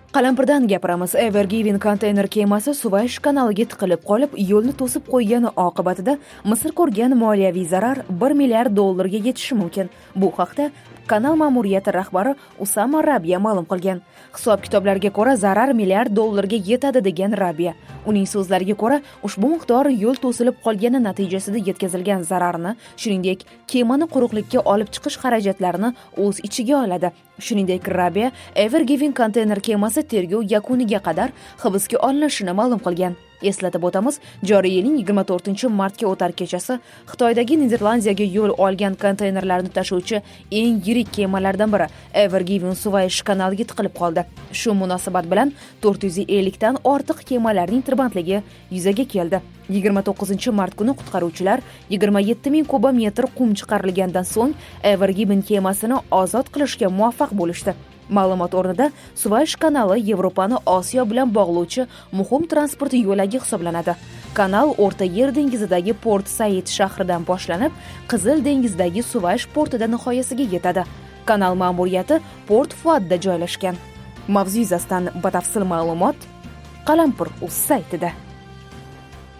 Qalampirdan gapiramiz. Ever Given konteyner kemasi Suvaysh kanaliga tiqilib qolib, yo'lni to'sib qo'ygani oqibatida Misr ko'rgan moliyaviy zarar $1 milliard ga yetishi mumkin. Bu haqda kanal ma'muriyati rahbari Usama Rabia ma'lum qilgan. Hisob-kitoblarga ko'ra zarar $1 milliard ga yetadi degan Rabia. Uning so'zlariga ko'ra, ushbu miqdor yo'l to'silib qolgani natijasida yetkazilgan zararni, shuningdek, kemani quruqlikka olib chiqish xarajatlarini o'z ichiga oladi. Shuningdek, Rabia Ever Given konteyner kemasi tergov yakuniga qadar hibsga olinishini ma'lum qilgan. Eslatib o'tamiz, joriy yilning 24-martga o'tar kechasi Xitoydagi Niderlandiyaga yo'l olgan konteynerlarni tashuvchi eng yirik kemalardan biri Ever Given Suvaysh kanaliga tiqilib qoldi. Shu munosabat bilan 450 dan ortiq kemalarning tirbandligi yuzaga keldi. 29-mart kuni qutqaruvchilar 27,000 kubometr qum chiqarilgandan so'ng Ever Given kemasini ozod qilishga muvaffaq bo'lishdi. Ma'lumot o'rnida Suvaysh kanali Yevropani Osiyo bilan bog'lovchi muhim transport yo'lagi hisoblanadi. Kanal O'rta Yer dengizidagi Port Said shahridan boshlanib, Qizil dengizidagi Suvaysh portida nihoyasiga yetadi. Kanal ma'muriyati Port Fuadda joylashgan. Mavzu yuzasidan batafsil ma'lumot Qalampir.uz saytida.